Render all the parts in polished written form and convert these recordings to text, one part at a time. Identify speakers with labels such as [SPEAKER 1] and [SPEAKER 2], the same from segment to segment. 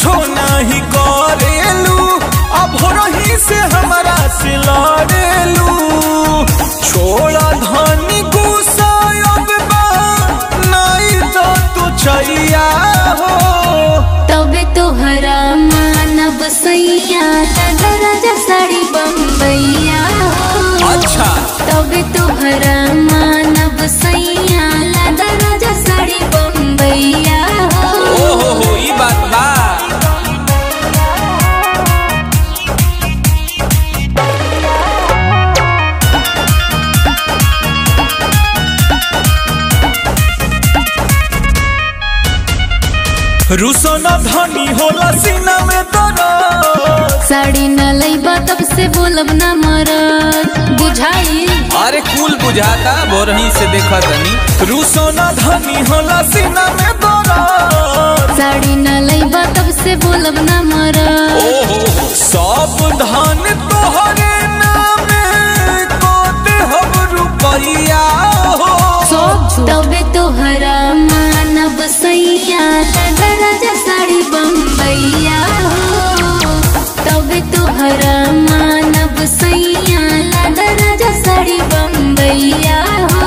[SPEAKER 1] कुछो नहीं करेलू, अब रही से हमारा से लड़ेलू। छोड़ा धनी गुस्सा अब नहीं तो तू छैया हो।
[SPEAKER 2] तबे तोहरा मानब सैया राजा साड़ी बम्बैया हो।
[SPEAKER 1] अच्छा
[SPEAKER 2] तबे तोहरा मानब सैया राजा साड़ी बम्बैया हो।
[SPEAKER 1] हो ई बात बा। रुसो न धनी होला सीना में दर्द।
[SPEAKER 2] साड़ी न लईबा तब से बोलब न मरद बुझाई।
[SPEAKER 1] अरे कुल बुझाता बोरही से देखा तनी। रुसो न धनी होला सीना में दर्द।
[SPEAKER 2] साड़ी न लईबा तब से बोलब न मरद।
[SPEAKER 1] सब धन तोहरे नामे कोते हम रुपैया हो।
[SPEAKER 2] तबे तोहरा मानब सैया राजा साड़ी बम्बैया हो। तबे तोहरा मानब सैया राजा साड़ी बम्बैया हो।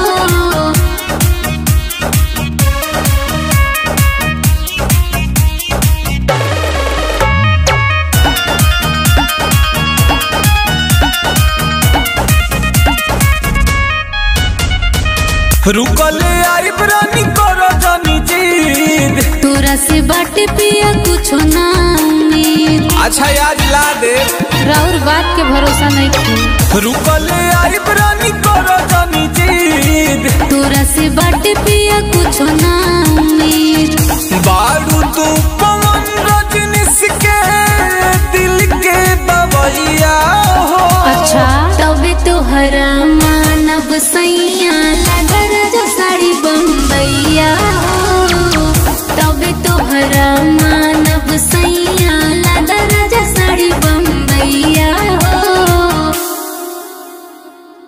[SPEAKER 1] रुकले आई प्राणी करो जानी जीद।
[SPEAKER 2] तोरा से बाटे पिया कुछो ना उम्मीद।
[SPEAKER 1] अच्छा आज ला दे।
[SPEAKER 2] राउर बात के भरोसा नहीं थी।
[SPEAKER 1] रुकले आई प्राणी करो जानी जीद।
[SPEAKER 2] तोरा से बाटे पिया कुछो ना